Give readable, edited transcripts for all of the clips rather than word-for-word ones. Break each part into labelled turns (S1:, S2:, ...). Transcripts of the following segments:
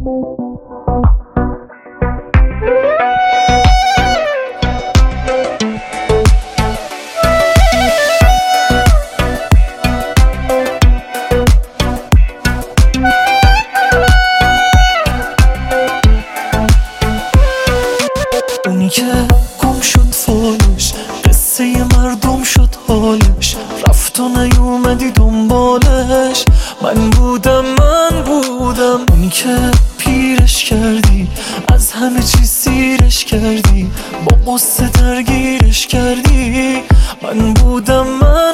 S1: اونی که گم شد فالش، قصه مردم شد حالش، رفت و نیومدی دنبالش. من بودم اونی که پیرش کردی، از همه چیز سیرش کردی، با قصه درگیرش کردی. من بودم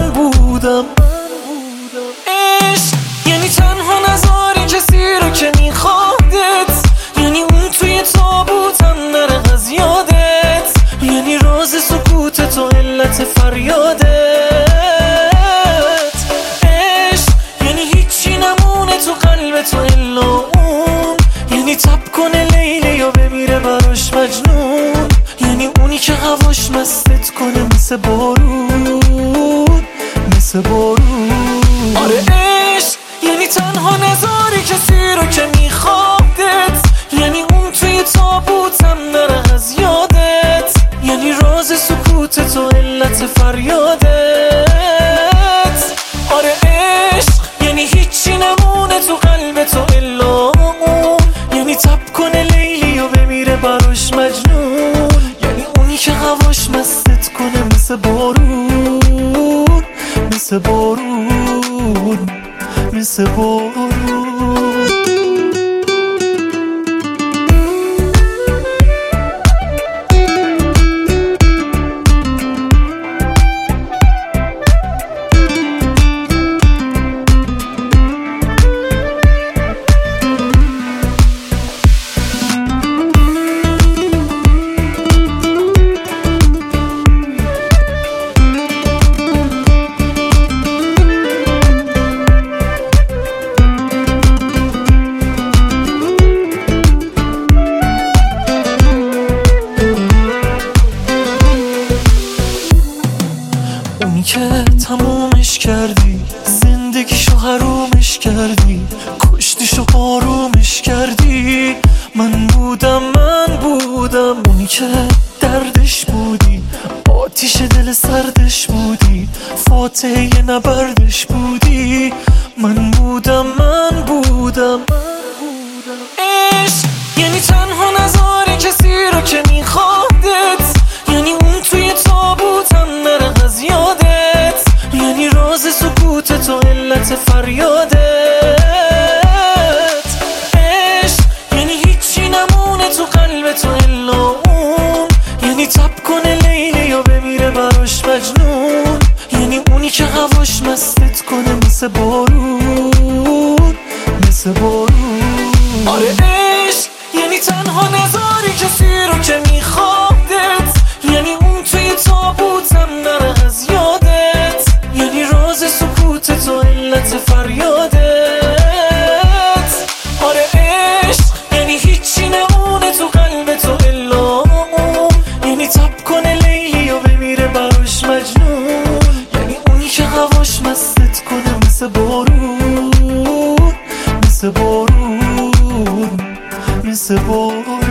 S1: عشق یعنی تنها نذاری کسی رو که میخوادت، یعنی اون توی تابوتم نره از یادت، یعنی راز سکوتت و علت فریادت. عشق یعنی هیچی نمونه تو قلبت و الا اون، یعنی تب کنه لیلی و بمیره براش مجنون، یعنی اونی که هواش مستت کنه مثل بارون. آره عشق یعنی تنها نذاری کسی رو که میخوادت، یعنی اون توی تابوتم نره از یادت، یعنی راز سکوتت و علت فریادت. آره عشق یعنی هیچی نمونه تو قلبت و الا اون، یعنی تب کنه لیلی و بمیره براش مجنون، یعنی اونی که هواش مستت کنه مثل بارون. اونی که تمومش کردی، زندگیشو حرومش کردی، کشتیشو آرومش کردی. من بودم اونی که دردش بودی، آتیش دل سردش بودی، فاتحه نبردش بودی. من بودم عشق یعنی تنها نذاری کسی رو که میخوادت، یعنی اون توی تابوتم نره از یادت، یعنی راز سکوتت و علت فریادت. عشق یعنی هیچی نمونه تو قلبت و الا اون، یعنی تب کنه لیلی و بمیره براش مجنون، یعنی اونی که هواش مستت کنه مثل بارون. آره عشق یعنی تنها نذاری کسی رو که میخوادت، یعنی اون توی تابوتم نره از یادت، یعنی راز سکوتت و علت فریادت. آره عشق یعنی هیچی نمونه تو قلبت و الا اون، یعنی تب کنه لیلی و بمیره براش مجنون، یعنی اونی که هواش مستت کنه مثل بارون.